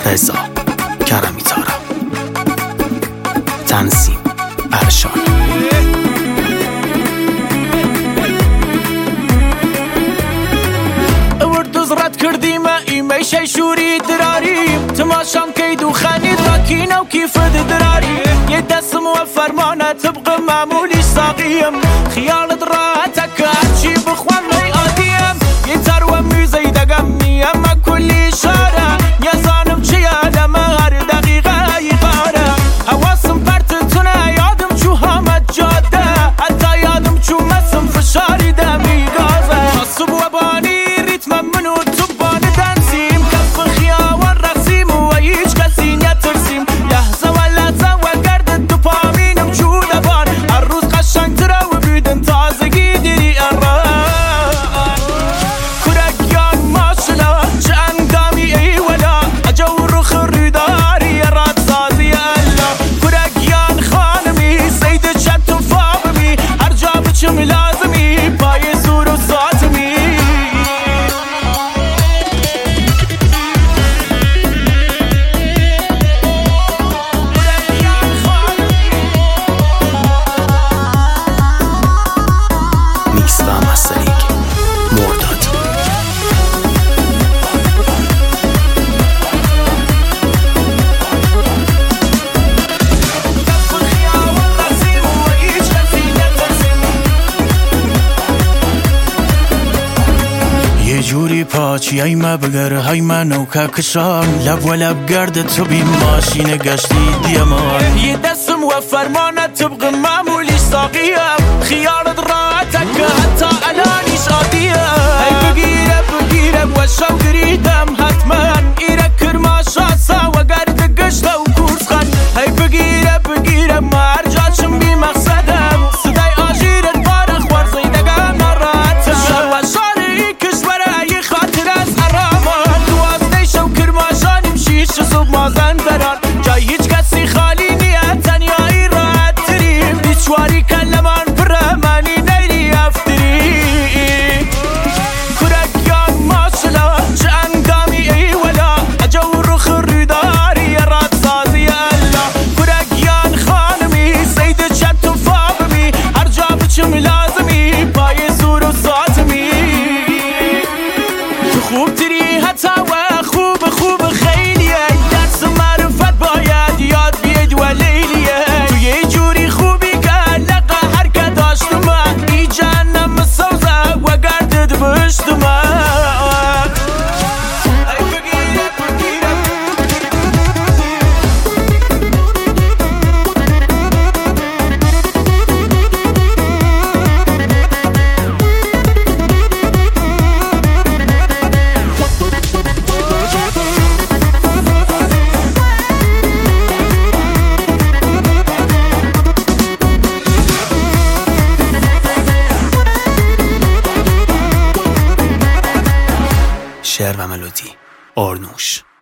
رضا کرمی تارا، تنظیم ارشان. وردوز رد کردیم ایمی شوری دراریم تماشام کید و خانید راکینه و کیف دراریم یه دستم و فرمانه طبق معمولی ساقیم خیالت راحتك هرچی بخوام لی آدیم یه تر و میزی دگم نیم کلی شاره یزانم چیه لما هر دقیقه یقاره حواسم پرتتونه یادم چو همه جاده حتی یادم چو مسم فشاری دمی گازه حسب و بانی ریتم منو تو بانه دنسیم کف خیاوان رقصیم و هیچ کسی نترسیم لحظه و لحظه و گرد تو پامینم چو دبان هر روز قشنگ تره و بیدن تازگی دیری اران کرگیان ماشلا چه اندامی ای ولا اجو رو خریداری راد سازی الا کرگیان خانمی سید چند تو فابمی هر جا بچم لازمی پای زور و ساتمی میکس و مسترینگ مرداد. یه جوری پاچی ای ما بگر های منو که کشان لب و لب گرد تو بی ماشین گشتی دیمان یه دستم و فرمانه طبق معمولی ساقیم خیالت راحتك حتی الانیش عادیه ای بگیره و شو گریدم حتما ایره کرما شاسا و گرد گشت و کورس خان ای بگیره ما هر جاشم بی مقصدم صدای آجیرت بارخ ورزی دگم ناراحتم شر و شاری کشوره ای خاطر از حرامان دوازده شو کرما شانیم شیش صبح مازن دران جای هیچ کسی خالی نیه تنیایی راحت تریم بیچواری کلمان پرمانی نیری افتری کرگیان ماشلا چه اندامی ای ولا اجو رو خریداری راد سازی الا کرگیان خانمی سید چند تو فابمی هر جا بچم لازمی پای زور و ساتمی تو خوب تری حتی و خوب خیلیه درس معرفت باید یاد بید و لیلیه تو یه جوری خوبی که لقا هر که داشتم ای جهنم سوزه و گردد بشتم شعر و ملودی آرنوش.